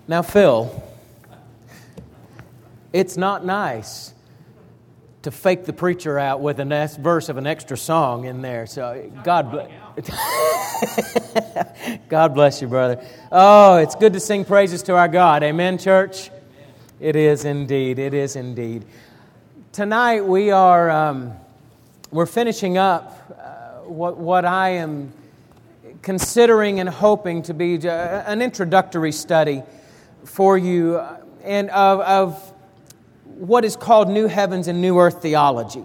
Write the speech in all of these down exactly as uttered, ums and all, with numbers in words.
Now, Phil, it's not nice to fake the preacher out with a next verse of an extra song in there. So, God bless. God bless you, brother. Oh, it's good to sing praises to our God. Amen, church? It is indeed. It is indeed. Tonight we are um, we're finishing up uh, what what I am considering and hoping to be an introductory study for you, and of, of what is called New Heavens and New Earth theology.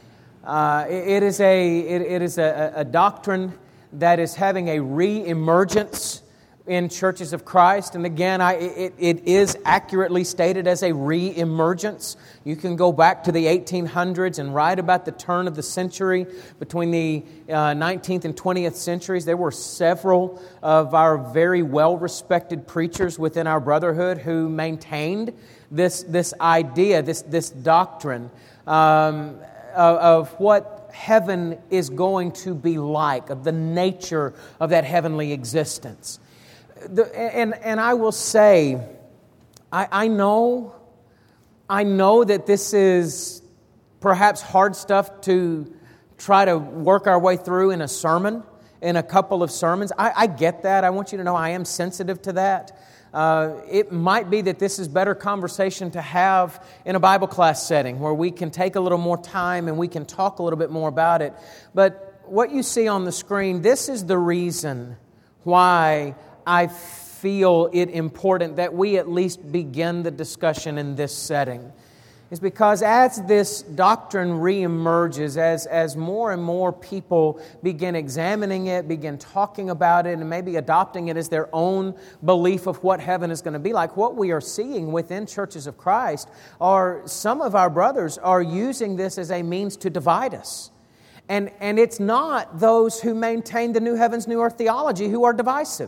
Uh, it, it is a it, it is a, a doctrine that is having a re-emergence in churches of Christ, and again, I, it, it is accurately stated as a re-emergence. You can go back to the eighteen hundreds and right about the turn of the century, between the uh, nineteenth and twentieth centuries, there were several of our very well-respected preachers within our brotherhood who maintained this this idea, this this doctrine um, of, of what heaven is going to be like, of the nature of that heavenly existence. The, and and I will say, I, I know, I know that this is perhaps hard stuff to try to work our way through in a sermon, in a couple of sermons. I, I get that. I want you to know I am sensitive to that. Uh, it might be that this is better conversation to have in a Bible class setting where we can take a little more time and we can talk a little bit more about it. But what you see on the screen, this is the reason why I feel it important that we at least begin the discussion in this setting. Is because as this doctrine reemerges, as, as more and more people begin examining it, begin talking about it, and maybe adopting it as their own belief of what heaven is going to be like, what we are seeing within churches of Christ are some of our brothers are using this as a means to divide us. And, and it's not those who maintain the New Heavens, New Earth theology who are divisive.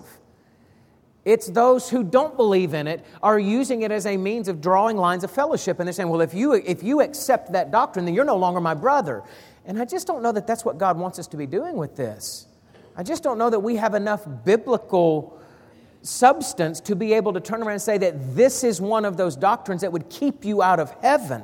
It's those who don't believe in it are using it as a means of drawing lines of fellowship. And they're saying, well, if you if you accept that doctrine, then you're no longer my brother. And I just don't know that that's what God wants us to be doing with this. I just don't know that we have enough biblical substance to be able to turn around and say that this is one of those doctrines that would keep you out of heaven.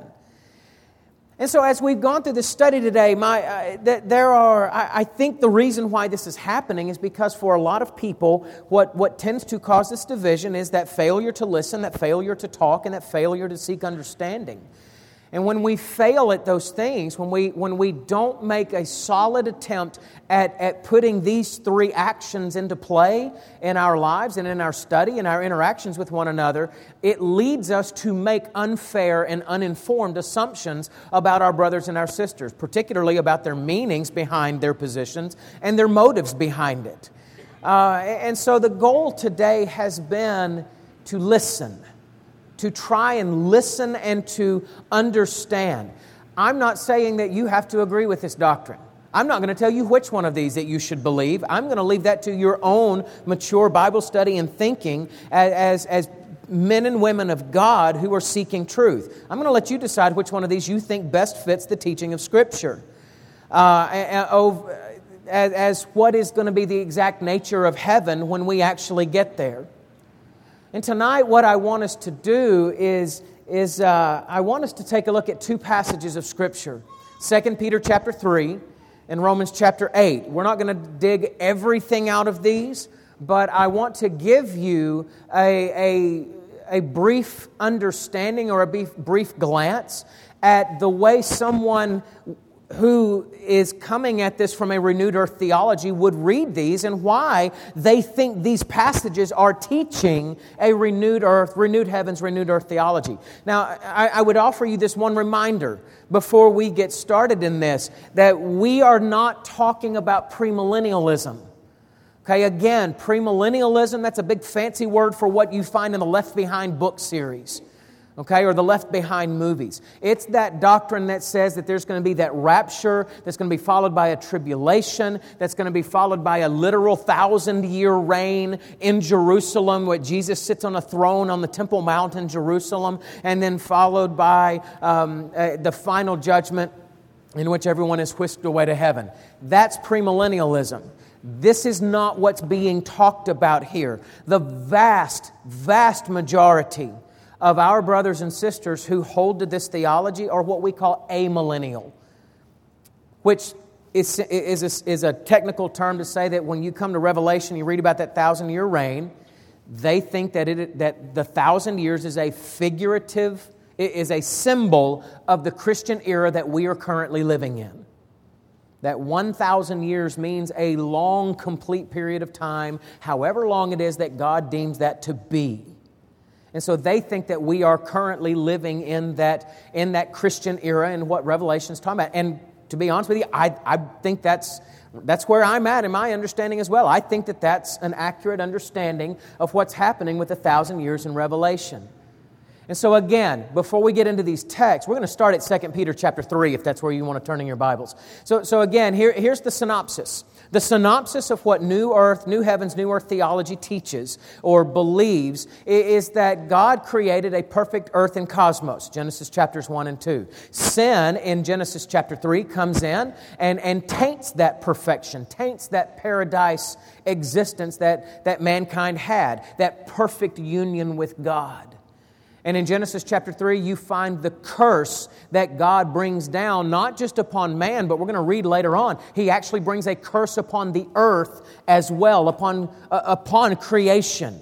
And so as we've gone through this study today, my uh, th- there are, I, I think the reason why this is happening is because for a lot of people, what, what tends to cause this division is that failure to listen, that failure to talk, and that failure to seek understanding. And when we fail at those things, when we when we don't make a solid attempt at, at putting these three actions into play in our lives and in our study and our interactions with one another, it leads us to make unfair and uninformed assumptions about our brothers and our sisters, particularly about their meanings behind their positions and their motives behind it. Uh, and so the goal today has been to listen. To try and listen and to understand. I'm not saying that you have to agree with this doctrine. I'm not going to tell you which one of these that you should believe. I'm going to leave that to your own mature Bible study and thinking as, as, as men and women of God who are seeking truth. I'm going to let you decide which one of these you think best fits the teaching of Scripture. Uh, as, as what is going to be the exact nature of heaven when we actually get there. And tonight what I want us to do is, is uh, I want us to take a look at two passages of Scripture. Second Peter chapter three and Romans chapter eight. We're not going to dig everything out of these, but I want to give you a, a, a brief understanding or a brief, brief glance at the way someone who is coming at this from a renewed earth theology would read these and why they think these passages are teaching a renewed earth, renewed heavens, renewed earth theology. Now, I, I would offer you this one reminder before we get started in this, that we are not talking about premillennialism. Okay, again, premillennialism, that's a big fancy word for what you find in the Left Behind book series. Okay, or the Left Behind movies. It's that doctrine that says that there's going to be that rapture that's going to be followed by a tribulation, that's going to be followed by a literal thousand-year reign in Jerusalem, where Jesus sits on a throne on the Temple Mount in Jerusalem, and then followed by um, uh, the final judgment in which everyone is whisked away to heaven. That's premillennialism. This is not what's being talked about here. The vast, vast majority of our brothers and sisters who hold to this theology are what we call amillennial, which is, is, a, is a technical term to say that when you come to Revelation, you read about that thousand-year reign, they think that it, that the thousand years is a figurative, it is a symbol of the Christian era that we are currently living in. That one thousand years means a long, complete period of time, however long it is that God deems that to be. And so they think that we are currently living in that, in that Christian era and what Revelation is talking about. And to be honest with you, I, I think that's, that's where I'm at in my understanding as well. I think that that's an accurate understanding of what's happening with the thousand years in Revelation. And so again, before we get into these texts, we're going to start at Second Peter chapter three, if that's where you want to turn in your Bibles. So, so again, here, here's the synopsis. The synopsis of what New Earth, New Heavens, New Earth theology teaches or believes is that God created a perfect earth and cosmos, Genesis chapters one and two. Sin in Genesis chapter three comes in and, and taints that perfection, taints that paradise existence that, that mankind had, that perfect union with God. And in Genesis chapter three, you find the curse that God brings down, not just upon man, but we're going to read later on, He actually brings a curse upon the earth as well, upon, uh, upon creation.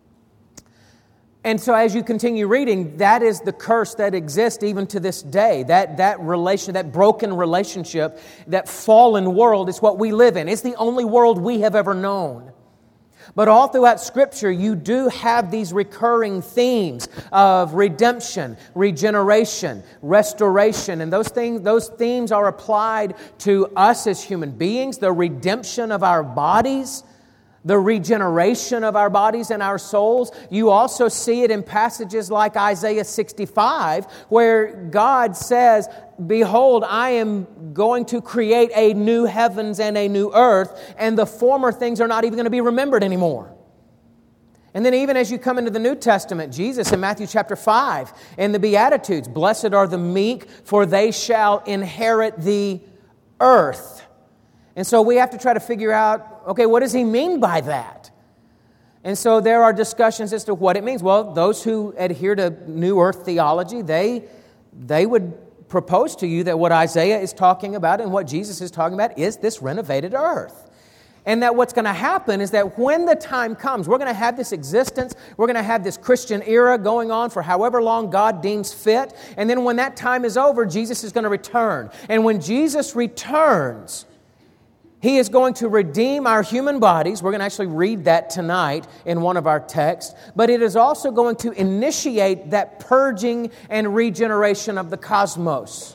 And so as you continue reading, that is the curse that exists even to this day. That, that relation, that broken relationship, that fallen world is what we live in. It's the only world we have ever known. But all throughout Scripture, you do have these recurring themes of redemption, regeneration, restoration. And those things, those themes are applied to us as human beings, the redemption of our bodies, the regeneration of our bodies and our souls. You also see it in passages like Isaiah sixty-five, where God says, "Behold, I am going to create a new heavens and a new earth, and the former things are not even going to be remembered anymore." And then even as you come into the New Testament, Jesus in Matthew chapter five, in the Beatitudes, "Blessed are the meek, for they shall inherit the earth." And so we have to try to figure out, okay, what does He mean by that? And so there are discussions as to what it means. Well, those who adhere to New Earth theology, they, they would propose to you that what Isaiah is talking about and what Jesus is talking about is this renovated earth. And that what's going to happen is that when the time comes, we're going to have this existence, we're going to have this Christian era going on for however long God deems fit. And then when that time is over, Jesus is going to return. And when Jesus returns, He is going to redeem our human bodies. We're going to actually read that tonight in one of our texts. But it is also going to initiate that purging and regeneration of the cosmos.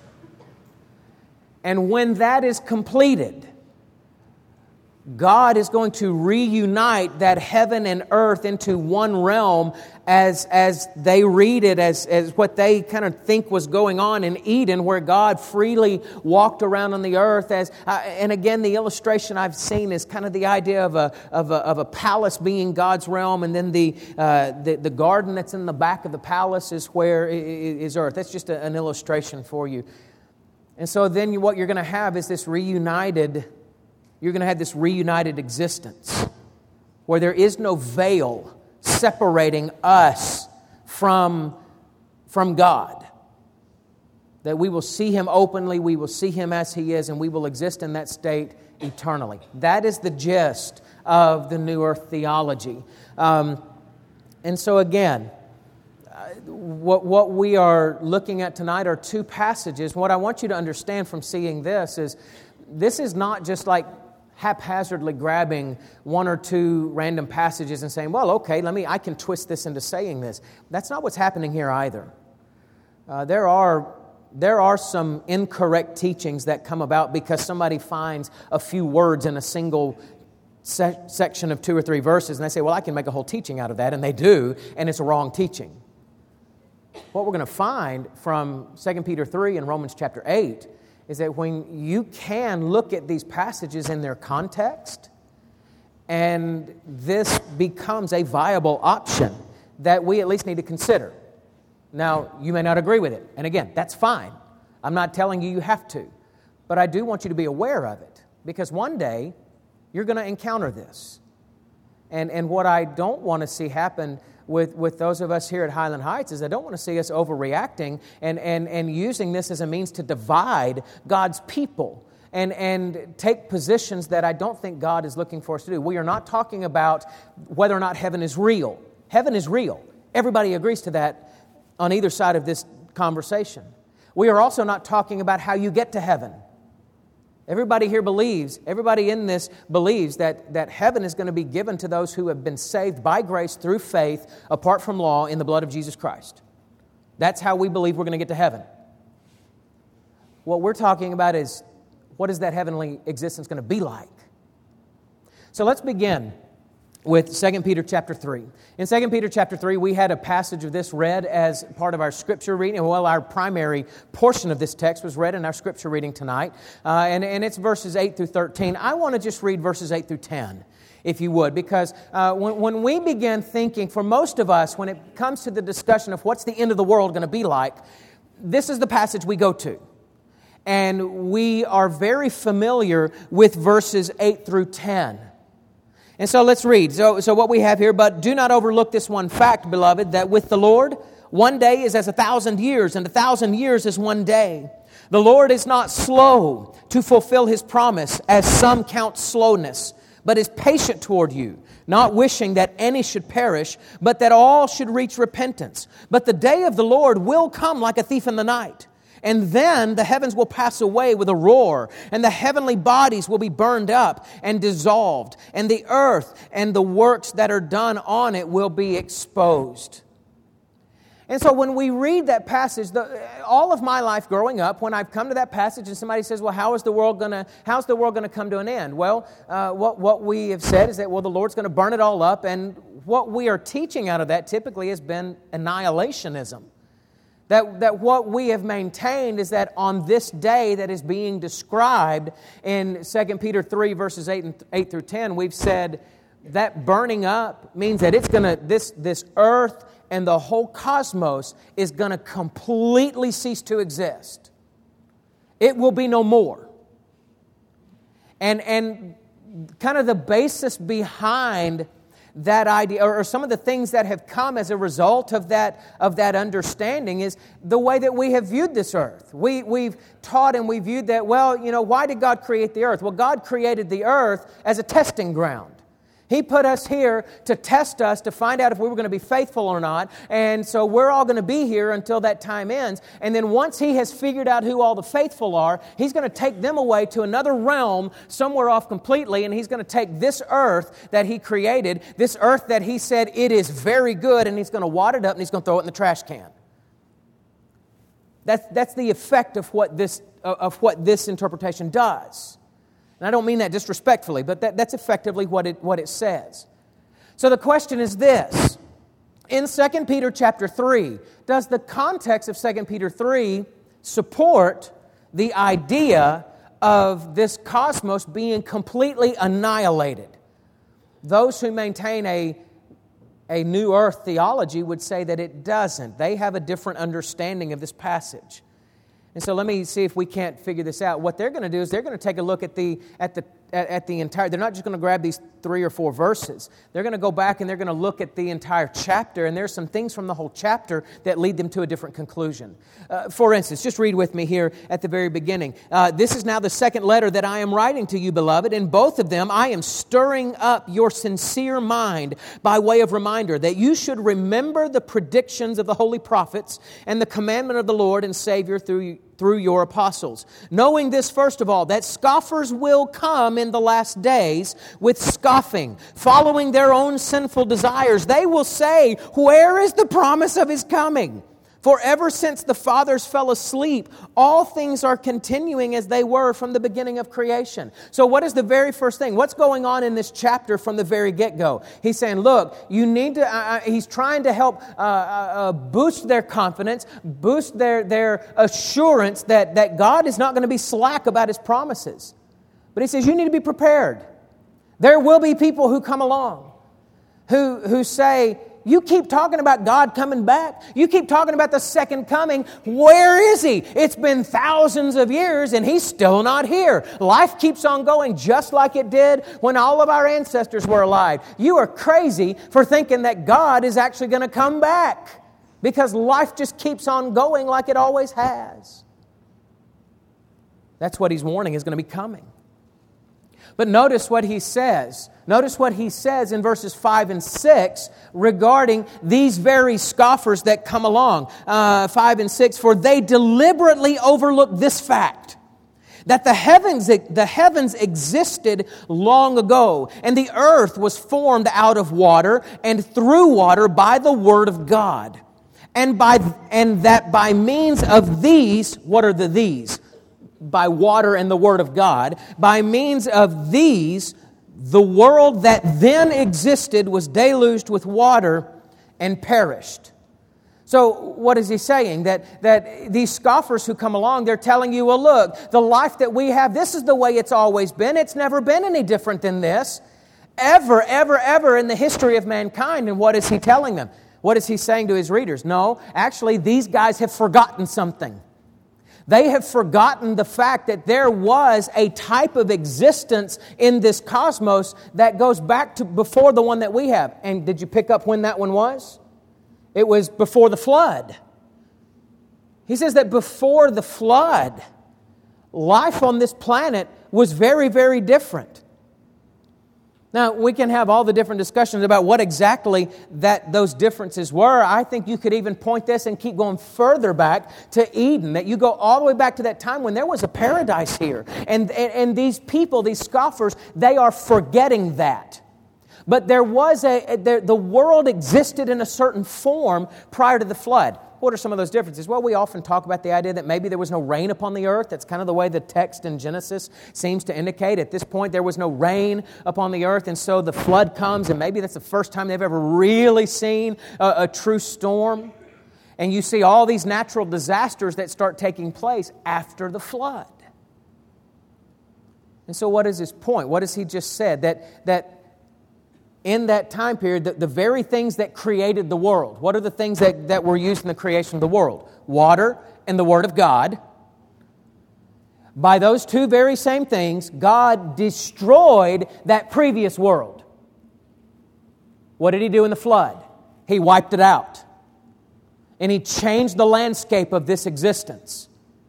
And when that is completed, God is going to reunite that heaven and earth into one realm as, as they read it, as, as what they kind of think was going on in Eden, where God freely walked around on the earth. As uh, and again, the illustration I've seen is kind of the idea of a of a, of a palace being God's realm, and then the, uh, the the garden that's in the back of the palace is where is earth. That's just a, an illustration for you. And so then you, what you're going to have is this reunited. You're going to have this reunited existence where there is no veil separating us from, from God. That we will see Him openly, we will see Him as He is, and we will exist in that state eternally. That is the gist of the New Earth theology. Um, and so again, uh, what, what we are looking at tonight are two passages. What I want you to understand from seeing this is, this is not just like haphazardly grabbing one or two random passages and saying, well, okay, let me, I can twist this into saying this. That's not what's happening here either. Uh, there are there are some incorrect teachings that come about because somebody finds a few words in a single se- section of two or three verses, and they say, well, I can make a whole teaching out of that, and they do, and it's a wrong teaching. What we're going to find from Second Peter three and Romans chapter eight is that when you can look at these passages in their context, and this becomes a viable option that we at least need to consider. Now, you may not agree with it, and again, that's fine. I'm not telling you you have to, but I do want you to be aware of it, because one day You're going to encounter this. And and what I don't want to see happen with, with those of us here at Highland Heights is I don't want to see us overreacting and, and, and using this as a means to divide God's people and, and take positions that I don't think God is looking for us to do. We are not talking about whether or not heaven is real. Heaven is real. Everybody agrees to that on either side of this conversation. We are also not talking about how you get to heaven. Everybody here believes, everybody in this believes that, that heaven is going to be given to those who have been saved by grace through faith, apart from law, in the blood of Jesus Christ. That's how we believe we're going to get to heaven. What we're talking about is, what is that heavenly existence going to be like? So let's begin with Second Peter chapter three. In Second Peter chapter three, we had a passage of this read as part of our scripture reading. Well, our primary portion of this text was read in our scripture reading tonight. Uh, and, and it's verses eight through thirteen. I want to just read verses eight through ten, if you would, because uh, when, when we begin thinking, for most of us, when it comes to the discussion of what's the end of the world going to be like, this is the passage we go to. And we are very familiar with verses eight through ten. And so let's read. So, so what we have here, but do not overlook this one fact, beloved, that with the Lord, one day is as a thousand years, and a thousand years is one day. The Lord is not slow to fulfill His promise, as some count slowness, but is patient toward you, not wishing that any should perish, but that all should reach repentance. But the day of the Lord will come like a thief in the night. And then the heavens will pass away with a roar, and the heavenly bodies will be burned up and dissolved, and the earth and the works that are done on it will be exposed. And so when we read that passage, the, all of my life growing up, when I've come to that passage and somebody says, well, how is the world going to, how's the world going to come to an end? Well, uh, what, what we have said is that, well, the Lord's going to burn it all up, and what we are teaching out of that typically has been annihilationism. That, that what we have maintained is that on this day that is being described in Second Peter three, verses eight, and eight through ten, we've said that burning up means that it's going to, this, this earth and the whole cosmos is going to completely cease to exist. It will be no more. And, and kind of the basis behind that idea, or some of the things that have come as a result of that of that understanding, is the way that we have viewed this earth. We, we've taught and we viewed that, well, you know, why did God create the earth? Well, God created the earth as a testing ground. He put us here to test us, to find out if we were going to be faithful or not. And so we're all going to be here until that time ends. And then once He has figured out who all the faithful are, He's going to take them away to another realm somewhere off completely. And He's going to take this earth that He created, this earth that He said it is very good, and He's going to wad it up and He's going to throw it in the trash can. That's, that's the effect of what this, of what this interpretation does. And I don't mean that disrespectfully, but that, that's effectively what it, what it says. So the question is this. In Second Peter chapter three, does the context of Second Peter three support the idea of this cosmos being completely annihilated? Those who maintain a, a new earth theology would say that it doesn't. They have a different understanding of this passage. And so let me see if we can't figure this out. What they're going to do is they're going to take a look at the at the at, at the entire. They're not just going to grab these three or four verses. They're going to go back and they're going to look at the entire chapter. And there's some things from the whole chapter that lead them to a different conclusion. Uh, for instance, just read with me here at the very beginning. Uh, this is now the second letter that I am writing to you, beloved. In both of them, I am stirring up your sincere mind by way of reminder that you should remember the predictions of the holy prophets and the commandment of the Lord and Savior through through your apostles. Knowing this, first of all, that scoffers will come in the last days with scoffing, following their own sinful desires. They will say, where is the promise of His coming? For ever since the fathers fell asleep, all things are continuing as they were from the beginning of creation. So what is the very first thing? What's going on in this chapter from the very get-go? He's saying, look, you need to, uh, he's trying to help uh, uh, boost their confidence, boost their, their assurance that, that God is not going to be slack about His promises. But he says, you need to be prepared. There will be people who come along who, who say, you keep talking about God coming back. You keep talking about the second coming. Where is He? It's been thousands of years and He's still not here. Life keeps on going just like it did when all of our ancestors were alive. You are crazy for thinking that God is actually going to come back, because life just keeps on going like it always has. That's what He's warning is going to be coming. But notice what He says. Notice what He says in verses five and six regarding these very scoffers that come along. Uh, five and six, for they deliberately overlook this fact, that the heavens, the heavens existed long ago, and the earth was formed out of water and through water by the word of God. And by and that by means of these, what are the these? By water and the word of God. By means of these, the world that then existed was deluged with water and perished. So what is he saying? That, that these scoffers who come along, they're telling you, well, look, the life that we have, this is the way it's always been. It's never been any different than this. Ever, ever, ever in the history of mankind. And what is he telling them? What is he saying to his readers? No, actually, these guys have forgotten something. They have forgotten the fact that there was a type of existence in this cosmos that goes back to before the one that we have. And did you pick up when that one was? It was before the flood. He says that before the flood, life on this planet was very, very different. Now, we can have all the different discussions about what exactly that those differences were. I think you could even point this and keep going further back to Eden, that you go all the way back to that time when there was a paradise here. And, and, and these people, these scoffers, they are forgetting that. But there was a, there, the world existed in a certain form prior to the flood. What are some of those differences? Well, we often talk about the idea that maybe there was no rain upon the earth. That's kind of the way the text in Genesis seems to indicate. At this point, there was no rain upon the earth, and so the flood comes, and maybe that's the first time they've ever really seen a, a true storm. And you see all these natural disasters that start taking place after the flood. And so what is his point? What has he just said? That, that in that time period, the, the very things that created the world. What are the things that, that were used in the creation of the world? Water and the Word of God. By those two very same things, God destroyed that previous world. What did He do in the flood? He wiped it out. And He changed the landscape of this existence.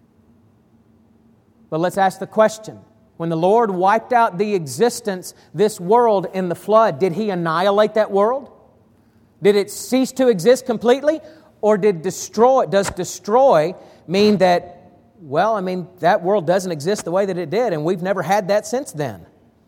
But let's ask the question. When the Lord wiped out the existence, this world in the flood, did He annihilate that world? Did it cease to exist completely? Or did destroy, does destroy mean that, well, I mean, that world doesn't exist the way that it did, and we've never had that since then?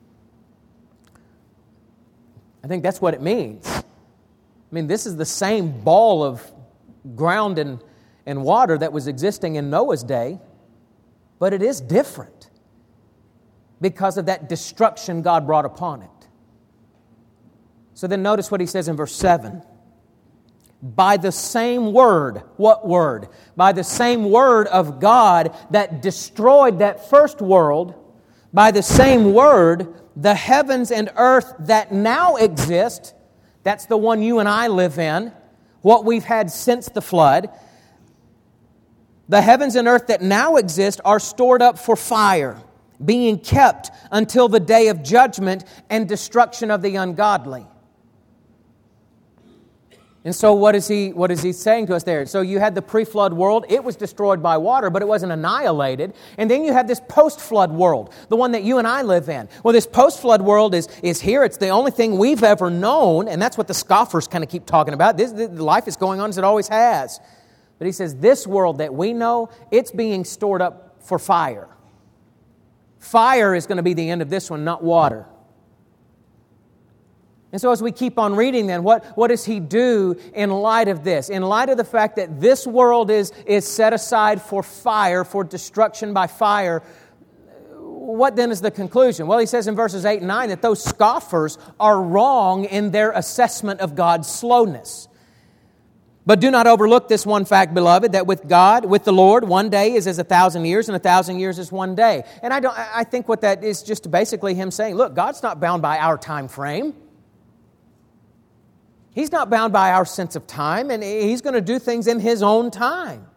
I think that's what it means. I mean, this is the same ball of ground and, and water that was existing in Noah's day, but it is different because of that destruction God brought upon it. So then notice what he says in verse seven. By the same word, what word? By the same word of God that destroyed that first world, by the same word, the heavens and earth that now exist, that's the one you and I live in, what we've had since the flood, the heavens and earth that now exist are stored up for fire, being kept until the day of judgment and destruction of the ungodly. And so what is he what is he saying to us there? So you had the pre-flood world. It was destroyed by water, but it wasn't annihilated. And then you have this post-flood world, the one that you and I live in. Well, this post-flood world is, is here. It's the only thing we've ever known, and that's what the scoffers kind of keep talking about. This, this life is going on as it always has. But he says this world that we know, it's being stored up for fire. Fire is going to be the end of this one, not water. And so as we keep on reading then, what, what does he do in light of this? In light of the fact that this world is, is set aside for fire, for destruction by fire, what then is the conclusion? Well, he says in verses eight and nine that those scoffers are wrong in their assessment of God's slowness. But do not overlook this one fact, beloved, that with God, with the Lord, one day is as a thousand years, and a thousand years is one day. And I don't. I think what that is just basically him saying, look, God's not bound by our time frame. He's not bound by our sense of time, and He's going to do things in His own time.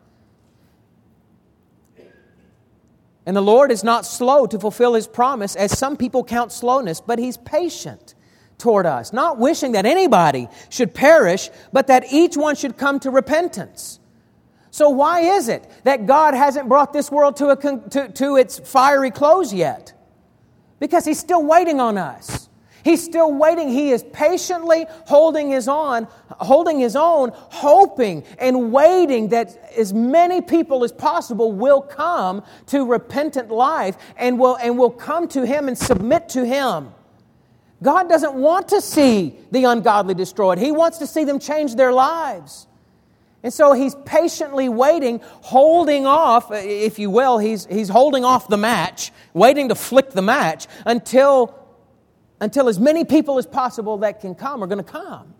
And the Lord is not slow to fulfill His promise, as some people count slowness, but He's patient toward us, not wishing that anybody should perish, but that each one should come to repentance. So why is it that God hasn't brought this world to, a con- to, to its fiery close yet? Because He's still waiting on us. He's still waiting. He is patiently holding His on, holding His own, hoping and waiting that as many people as possible will come to repentant life and will, and will come to Him and submit to Him. God doesn't want to see the ungodly destroyed. He wants to see them change their lives. And so He's patiently waiting, holding off, if you will, He's, he's holding off the match, waiting to flick the match until, until as many people as possible that can come are going to come.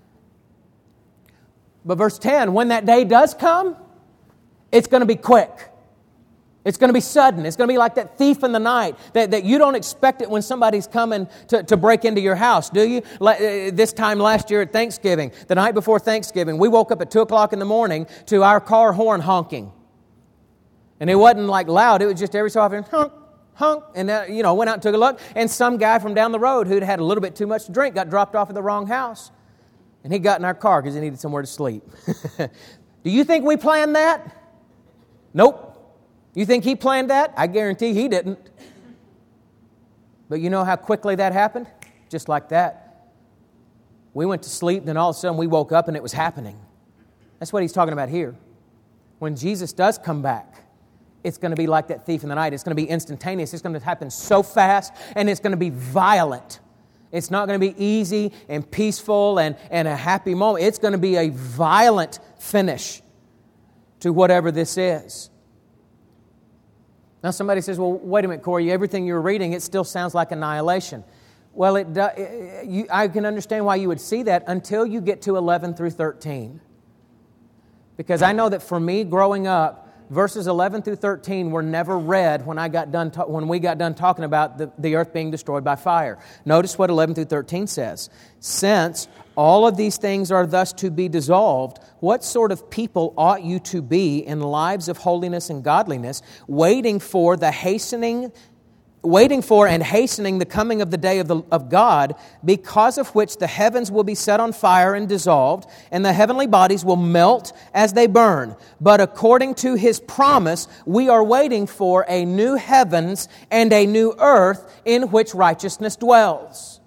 But verse ten, when that day does come, it's going to be quick. It's going to be sudden. It's going to be like that thief in the night, that, that you don't expect it when somebody's coming to, to break into your house, do you? Like, uh, this time last year at Thanksgiving, the night before Thanksgiving, we woke up at two o'clock in the morning to our car horn honking. And it wasn't like loud, it was just every so often, honk, honk, and uh, you know, went out and took a look, and some guy from down the road who'd had a little bit too much to drink got dropped off at the wrong house. And he got in our car because he needed somewhere to sleep. Do you think we planned that? Nope. You think he planned that? I guarantee he didn't. But you know how quickly that happened? Just like that. We went to sleep, then all of a sudden we woke up and it was happening. That's what He's talking about here. When Jesus does come back, it's going to be like that thief in the night. It's going to be instantaneous. It's going to happen so fast, and it's going to be violent. It's not going to be easy and peaceful and, and a happy moment. It's going to be a violent finish to whatever this is. Now somebody says, well, wait a minute, Corey, everything you're reading, it still sounds like annihilation. Well, it, do, you, I can understand why you would see that until you get to eleven through thirteen. Because I know that for me, growing up, verses eleven through thirteen were never read when I got done ta- when we got done talking about the, the earth being destroyed by fire. Notice what eleven through thirteen says. Since all of these things are thus to be dissolved, what sort of people ought you to be in lives of holiness and godliness, waiting for the hastening waiting for and hastening the coming of the day of, the, of God, because of which the heavens will be set on fire and dissolved, and the heavenly bodies will melt as they burn. But according to His promise, we are waiting for a new heavens and a new earth in which righteousness dwells.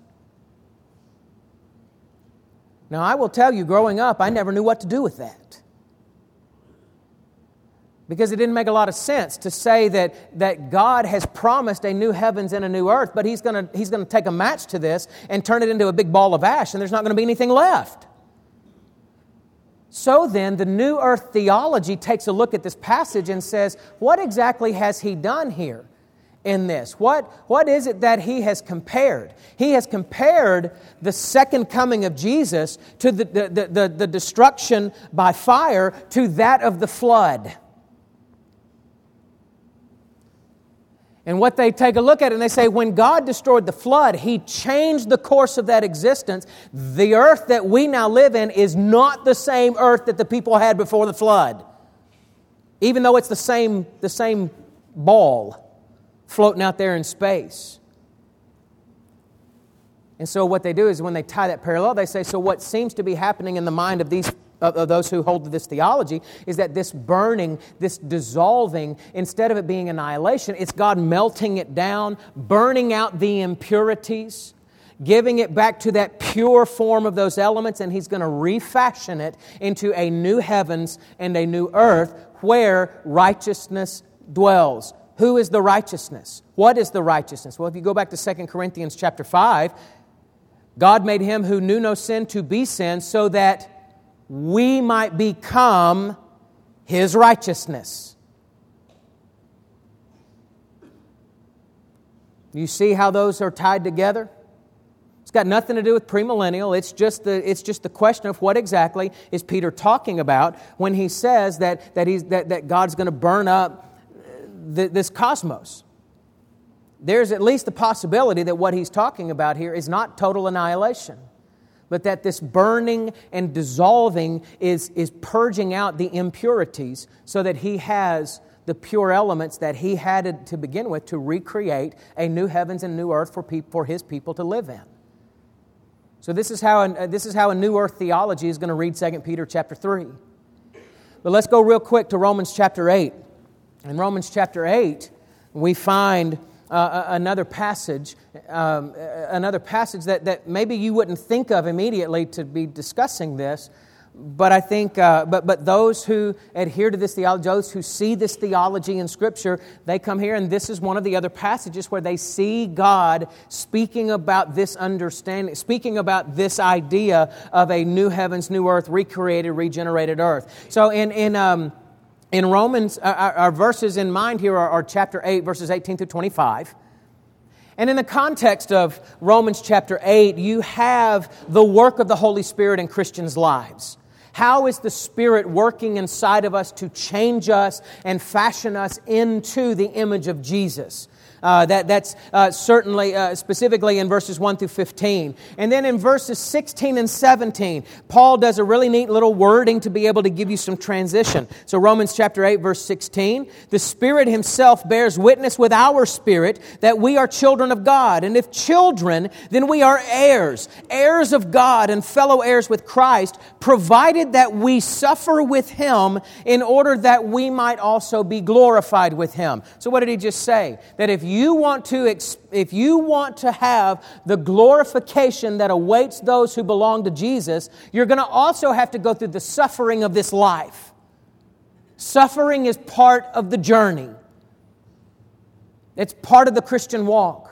Now, I will tell you, growing up, I never knew what to do with that. Because it didn't make a lot of sense to say that, that God has promised a new heavens and a new earth, but He's going to He's going to take a match to this and turn it into a big ball of ash, and there's not going to be anything left. So then, the new earth theology takes a look at this passage and says, what exactly has He done here in this? What, what is it that He has compared? He has compared the second coming of Jesus to the, the, the, the destruction by fire to that of the flood. And what they take a look at it and they say, when God destroyed the flood, He changed the course of that existence. The earth that we now live in is not the same earth that the people had before the flood. Even though it's the same, the same ball floating out there in space. And so what they do is when they tie that parallel, they say, so what seems to be happening in the mind of these of those who hold to this theology is that this burning, this dissolving, instead of it being annihilation, it's God melting it down, burning out the impurities, giving it back to that pure form of those elements, and He's going to refashion it into a new heavens and a new earth where righteousness dwells. Who is the righteousness? What is the righteousness? Well, if you go back to Second Corinthians chapter five, God made Him who knew no sin to be sin so that we might become His righteousness. You see how those are tied together? It's got nothing to do with premillennial. It's just the it's just the question of what exactly is Peter talking about when he says that that he's that, that God's going to burn up th- this cosmos. There's at least the possibility that what he's talking about here is not total annihilation, but that this burning and dissolving is, is purging out the impurities so that He has the pure elements that He had to begin with to recreate a new heavens and new earth for, people, for His people to live in. So this is how a, this is how a new earth theology is going to read Second Peter chapter three. But let's go real quick to Romans chapter eight. In Romans chapter eight, we find uh, another passage, um, another passage that, that maybe you wouldn't think of immediately to be discussing this, but I think, uh, but but those who adhere to this theology, those who see this theology in Scripture, they come here, and this is one of the other passages where they see God speaking about this understanding, speaking about this idea of a new heavens, new earth, recreated, regenerated earth. So in in um, in Romans, our, our verses in mind here are, are chapter eight, verses eighteen through twenty-five. And in the context of Romans chapter eight, you have the work of the Holy Spirit in Christians' lives. How is the Spirit working inside of us to change us and fashion us into the image of Jesus? Uh, that, that's uh, certainly, uh, specifically in verses one through fifteen. And then in verses sixteen and seventeen, Paul does a really neat little wording to be able to give you some transition. So Romans chapter eight, verse sixteen, the Spirit Himself bears witness with our spirit that we are children of God. And if children, then we are heirs, heirs of God and fellow heirs with Christ, provided that we suffer with Him in order that we might also be glorified with Him. So what did he just say? That if you want to, if you want to have the glorification that awaits those who belong to Jesus, you're going to also have to go through the suffering of this life. Suffering is part of the journey. It's part of the Christian walk.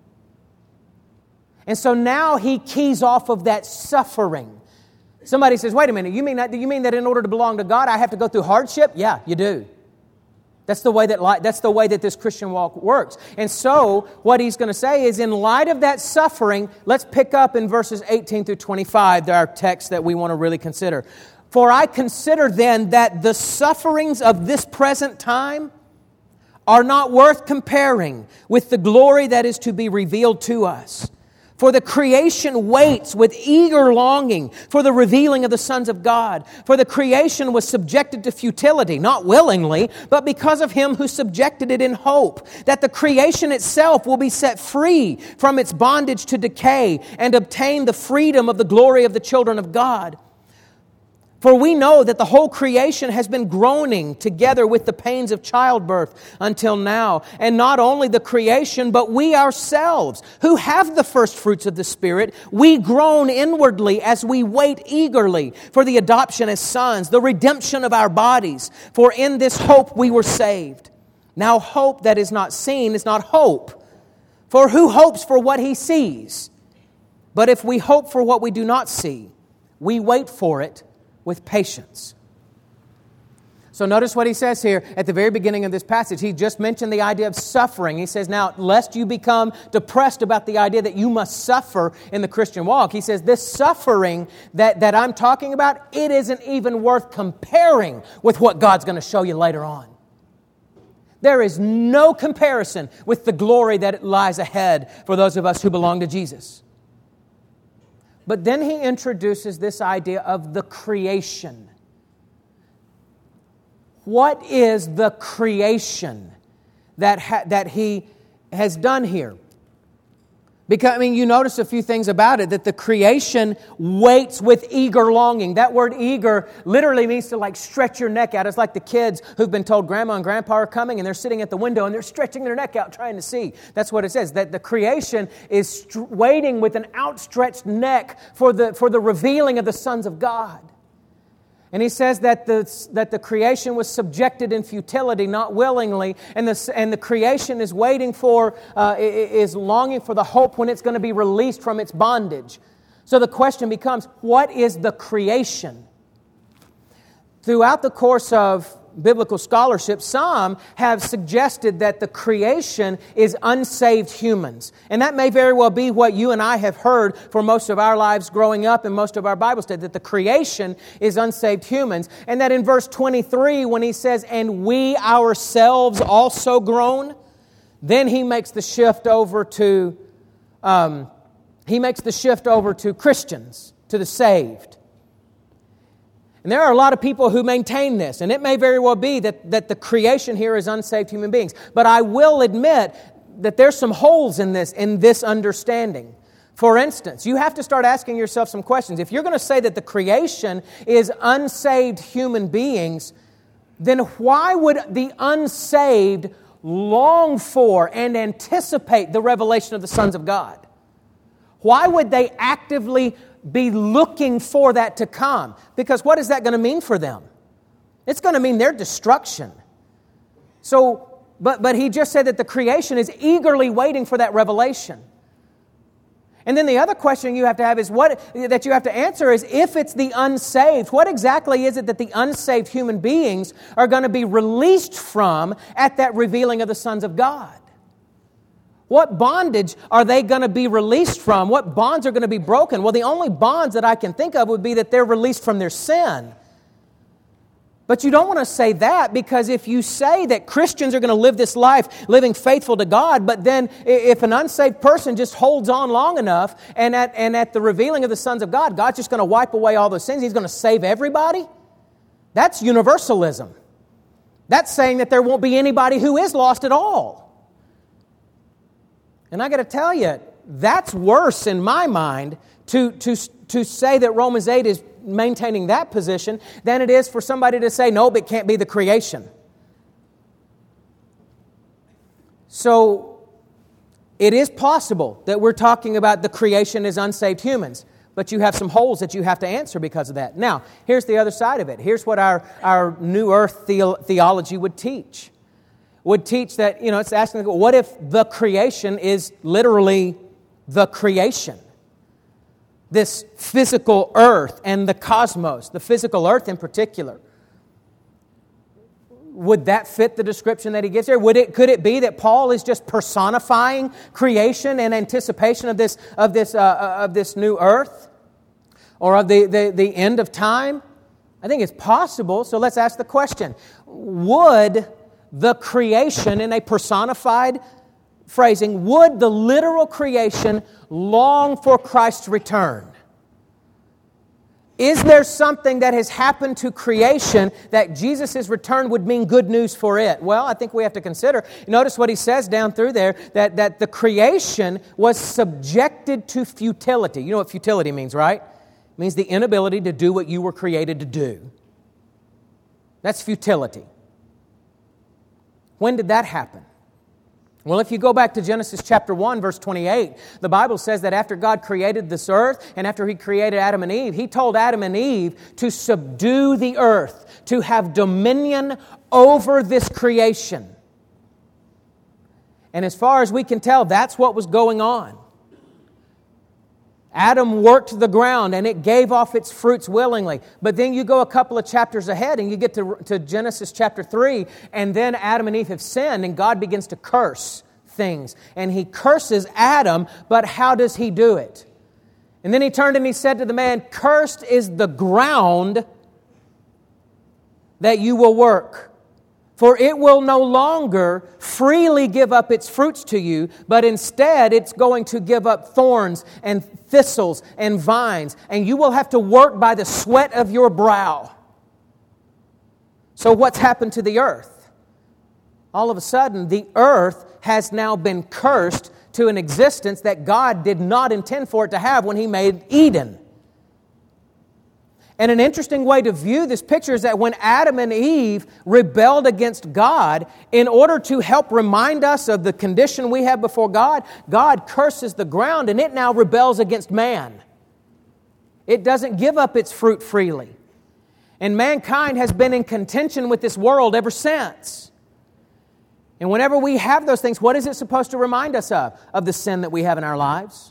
And so now he keys off of that suffering. Somebody says, wait a minute, you mean that, do you mean that in order to belong to God, I have to go through hardship? Yeah, you do. That's the way that li- that's the way that this Christian walk works. And so what he's going to say is, in light of that suffering, let's pick up in verses eighteen through twenty-five, our text that we want to really consider. For I consider then that the sufferings of this present time are not worth comparing with the glory that is to be revealed to us. For the creation waits with eager longing for the revealing of the sons of God. For the creation was subjected to futility, not willingly, but because of Him who subjected it in hope, that the creation itself will be set free from its bondage to decay and obtain the freedom of the glory of the children of God. For we know that the whole creation has been groaning together with the pains of childbirth until now. And not only the creation, but we ourselves, who have the first fruits of the Spirit, we groan inwardly as we wait eagerly for the adoption as sons, the redemption of our bodies. For in this hope we were saved. Now hope that is not seen is not hope. For who hopes for what he sees? But if we hope for what we do not see, we wait for it with patience. So notice what he says here at the very beginning of this passage. He just mentioned the idea of suffering. He says, now, lest you become depressed about the idea that you must suffer in the Christian walk, he says, this suffering that, that I'm talking about, it isn't even worth comparing with what God's going to show you later on. There is no comparison with the glory that lies ahead for those of us who belong to Jesus. But then he introduces this idea of the creation. What is the creation that ha- that he has done here? Because, I mean, you notice a few things about it, that the creation waits with eager longing. That word eager literally means to like stretch your neck out. It's like the kids who've been told Grandma and Grandpa are coming and they're sitting at the window and they're stretching their neck out trying to see. That's what it says, that the creation is st- waiting with an outstretched neck for the, for the revealing of the sons of God. And he says that the, that the creation was subjected in futility, not willingly, and the, and the creation is waiting for, uh, is longing for the hope when it's going to be released from its bondage. So the question becomes, what is the creation? Throughout the course of biblical scholarship, some have suggested that the creation is unsaved humans. And that may very well be what you and I have heard for most of our lives growing up and most of our Bible study, that the creation is unsaved humans. And that in verse twenty-three, when he says, and we ourselves also groan, then he makes the shift over to, um, he makes the shift over to Christians, to the saved. And there are a lot of people who maintain this, and it may very well be that, that the creation here is unsaved human beings. But I will admit that there's some holes in this, in this understanding. For instance, you have to start asking yourself some questions. If you're going to say that the creation is unsaved human beings, then why would the unsaved long for and anticipate the revelation of the sons of God? Why would they actively be looking for that to come? Because what is that going to mean for them? It's going to mean their destruction. So, but, but he just said that the creation is eagerly waiting for that revelation. And then the other question you have to have is what that you have to answer is, if it's the unsaved, what exactly is it that the unsaved human beings are going to be released from at that revealing of the sons of God? What bondage are they going to be released from? What bonds are going to be broken? Well, the only bonds that I can think of would be that they're released from their sin. But you don't want to say that, because if you say that Christians are going to live this life living faithful to God, but then if an unsaved person just holds on long enough and at, and at the revealing of the sons of God, God's just going to wipe away all those sins, He's going to save everybody, that's universalism. That's saying that there won't be anybody who is lost at all. And I got to tell you, that's worse in my mind to, to, to say that Romans eight is maintaining that position than it is for somebody to say, nope, it can't be the creation. So it is possible that we're talking about the creation as unsaved humans, but you have some holes that you have to answer because of that. Now, here's the other side of it. Here's what our, our New Earth the- theology would teach. Would teach that, you know, it's asking, what if the creation is literally the creation? This physical earth and the cosmos, the physical earth in particular. Would that fit the description that he gives here? Would it, could it be that Paul is just personifying creation in anticipation of this, of this, uh, of this new earth? Or of the, the, the end of time? I think it's possible, so let's ask the question. Would the creation, in a personified phrasing, would the literal creation long for Christ's return? Is there something that has happened to creation that Jesus' return would mean good news for it? Well, I think we have to consider. Notice what he says down through there, that, that the creation was subjected to futility. You know what futility means, right? It means the inability to do what you were created to do. That's futility. When did that happen? Well, if you go back to Genesis chapter one, verse twenty-eight, the Bible says that after God created this earth and after He created Adam and Eve, He told Adam and Eve to subdue the earth, to have dominion over this creation. And as far as we can tell, that's what was going on. Adam worked the ground and it gave off its fruits willingly. But then you go a couple of chapters ahead and you get to, to Genesis chapter three, and then Adam and Eve have sinned and God begins to curse things. And He curses Adam, but how does He do it? And then He turned and He said to the man, "Cursed is the ground that you will work. For it will no longer freely give up its fruits to you, but instead it's going to give up thorns and thistles and vines, and you will have to work by the sweat of your brow." So what's happened to the earth? All of a sudden, the earth has now been cursed to an existence that God did not intend for it to have when He made Eden. And an interesting way to view this picture is that when Adam and Eve rebelled against God, in order to help remind us of the condition we have before God, God curses the ground and it now rebels against man. It doesn't give up its fruit freely. And mankind has been in contention with this world ever since. And whenever we have those things, what is it supposed to remind us of? Of the sin that we have in our lives.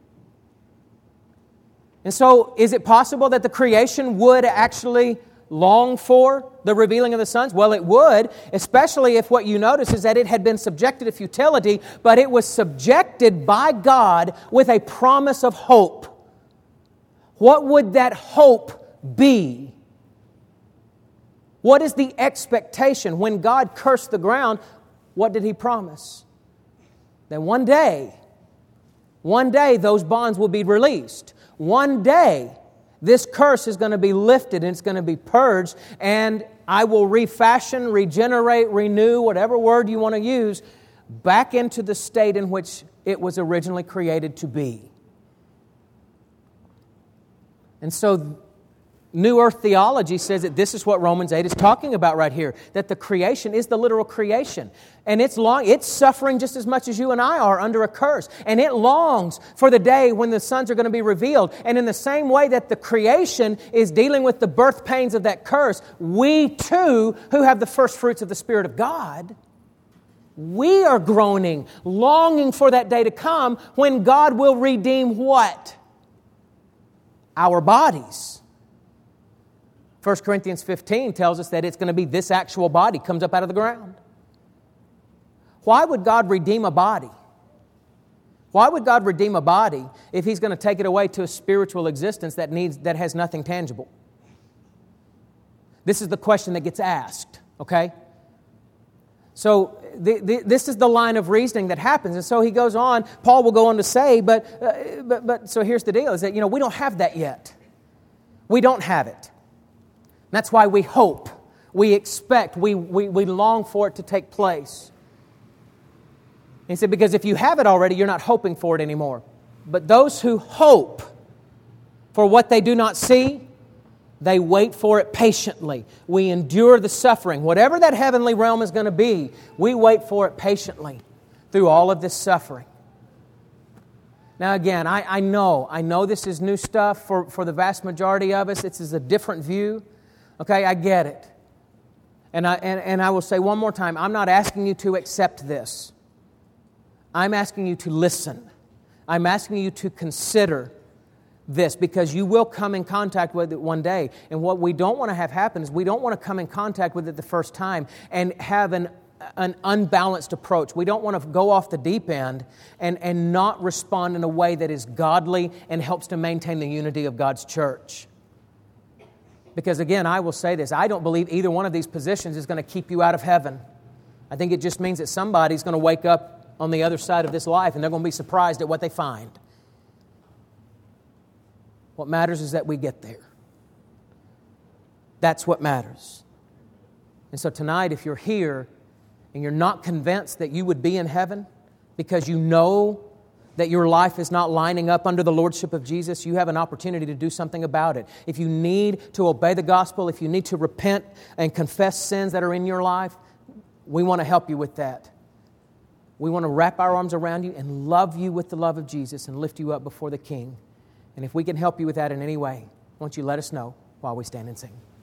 And so, is it possible that the creation would actually long for the revealing of the sons? Well, it would, especially if what you notice is that it had been subjected to futility, but it was subjected by God with a promise of hope. What would that hope be? What is the expectation? When God cursed the ground, what did He promise? That one day, one day those bonds will be released. One day, This curse is going to be lifted and it's going to be purged, and I will refashion, regenerate, renew, whatever word you want to use, back into the state in which it was originally created to be. And so New Earth theology says that this is what Romans eight is talking about right here, that the creation is the literal creation. And it's long, it's suffering just as much as you and I are under a curse. And it longs for the day when the sons are going to be revealed. And in the same way that the creation is dealing with the birth pains of that curse, we too, who have the first fruits of the Spirit of God, we are groaning, longing for that day to come when God will redeem what? Our bodies. First Corinthians fifteen tells us that it's going to be this actual body comes up out of the ground. Why would God redeem a body? Why would God redeem a body if He's going to take it away to a spiritual existence that needs that has nothing tangible? This is the question that gets asked, okay? So the, the, this is the line of reasoning that happens. And so he goes on, Paul will go on to say, but, uh, but, but so here's the deal, is that, you know, we don't have that yet. We don't have it. That's why we hope, we expect, we, we, we long for it to take place. He said, because if you have it already, you're not hoping for it anymore. But those who hope for what they do not see, they wait for it patiently. We endure the suffering. Whatever that heavenly realm is going to be, we wait for it patiently through all of this suffering. Now again, I, I know, I know this is new stuff for, for the vast majority of us. This is a different view. Okay, I get it. And I, and, and I will say one more time, I'm not asking you to accept this. I'm asking you to listen. I'm asking you to consider this, because you will come in contact with it one day. And what we don't want to have happen is we don't want to come in contact with it the first time and have an, an unbalanced approach. We don't want to go off the deep end and, and not respond in a way that is godly and helps to maintain the unity of God's church. Because again, I will say this, I don't believe either one of these positions is going to keep you out of heaven. I think it just means that somebody's going to wake up on the other side of this life and they're going to be surprised at what they find. What matters is that we get there. That's what matters. And so tonight, if you're here and you're not convinced that you would be in heaven because you know that your life is not lining up under the lordship of Jesus, you have an opportunity to do something about it. If you need to obey the gospel, if you need to repent and confess sins that are in your life, we want to help you with that. We want to wrap our arms around you and love you with the love of Jesus and lift you up before the King. And if we can help you with that in any way, won't you let us know while we stand and sing.